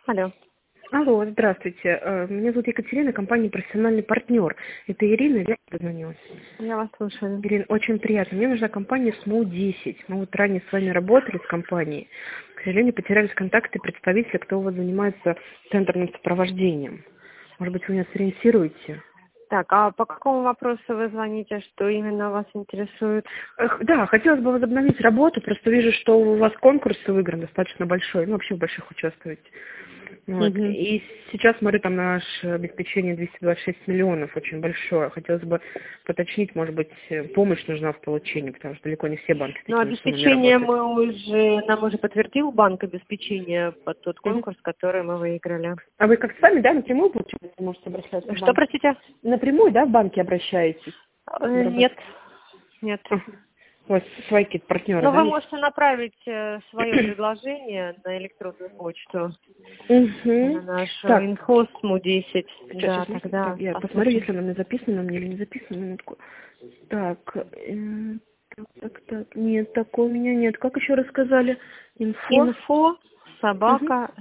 Алло. Алло, здравствуйте. Меня зовут Екатерина, компания «Профессиональный партнер». Это Ирина, я позвонила. Я вас слушаю. Ирина, очень приятно. Мне нужна компания СМО-10. Мы вот ранее с вами работали с компанией. К сожалению, потерялись контакты представителя, кто у вас занимается тендерным сопровождением. Может быть, вы меня сориентируете? Так, а по какому вопросу вы звоните? Что именно вас интересует? Да, хотелось бы возобновить работу. Просто вижу, что у вас конкурс выигран достаточно большой. Ну, вообще в больших участвуете. Вот. Мгм. И сейчас смотрю, там наше обеспечение 226 миллионов, очень большое. Хотелось бы поточнить, может быть, помощь нужна в получении, потому что далеко не все банки с Ну, такими суммами обеспечение работают. нам уже подтвердил банк обеспечение под тот Мгм. конкурс, который мы выиграли. А вы как с вами, да, напрямую, получается, можете обращаться в Что, банк? простите? Напрямую, да, в банке обращаетесь? Нет. Нет. У вас свои какие-то партнеры, Но да, вы есть? можете направить свое предложение на электронную почту, на Угу. нашу Так, инфо СМУ-10. Да, сейчас, можно? Так, тогда я посмотрю, послушаем. если она мне записана, мне или не записана, минутку. Так, так, нет, такого у меня нет. Как еще рассказали? Инфо? Инфо Угу. собака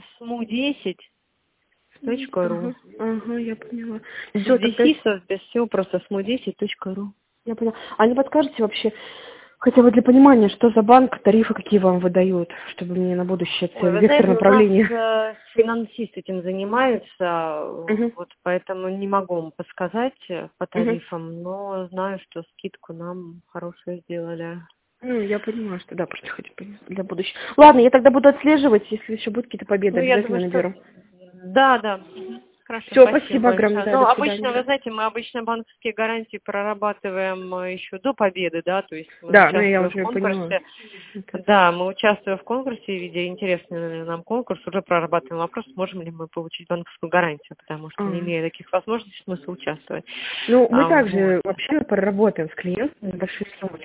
smu10.ru. Ага, я поняла. Без Все, тогда дефисов, без всего, просто smu10.ru. я поняла. А не подскажете вообще, хотя бы для понимания, что за банк, тарифы какие вам выдают, чтобы мне на будущее Ой, цель, вы вектор знаете, у нас направления? финансист этим занимается, Угу. вот поэтому не могу вам подсказать по Угу. тарифам, но знаю, что скидку нам хорошую сделали. Ну, я понимаю, что да, просто хочу понять для будущего. Ладно, я тогда буду отслеживать, если еще будут какие-то победы, Ну, я обязательно думаю, что наберу. да, да. Хорошо, Все, спасибо спасибо огромное, большое. да, Ну, до обычно, вы свидания. знаете, мы обычно банковские гарантии прорабатываем еще до победы, да, то есть мы Да, ну я участвуем в уже поняла. конкурсе. Да, мы участвуем в конкурсе, видя интересный нам конкурс, уже прорабатываем вопрос, можем ли мы получить банковскую гарантию, потому что, А. не имея таких возможностей, смысл участвовать. Ну, мы Вот. также вообще проработаем с клиентами большие суммы,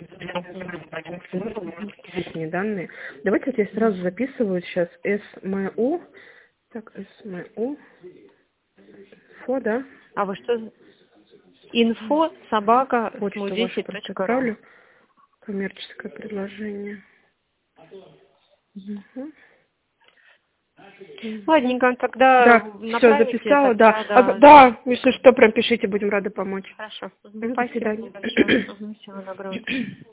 личные данные. Давайте вот я сразу записываю сейчас СМУ. Так, СМУ. Фо, да? А вы что? Инфо собака Почту вашу просто smu10.ru. отправлю. Коммерческое предложение. Угу. Угу. Ладненько, когда Да, все, направите, записала, да. тогда, да. Да, если что, прям пишите, будем рады помочь. Хорошо. До Спасибо свидания. большое. Всего доброго.